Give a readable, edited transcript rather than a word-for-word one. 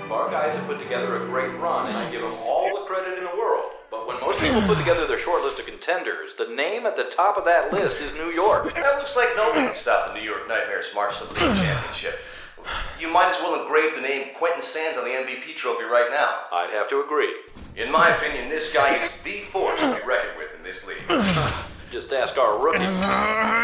Our guys have put together a great run, and I give them all the credit in the world. But when most people put together their short list of contenders, the name at the top of that list is New York. That looks like nobody can stop the New York Nightmares' march to the league championship. You might as well engrave the name Quentin Sands on the MVP trophy right now. I'd have to agree. In my opinion, this guy is the force to be reckoned with in this league. Just ask our rookie.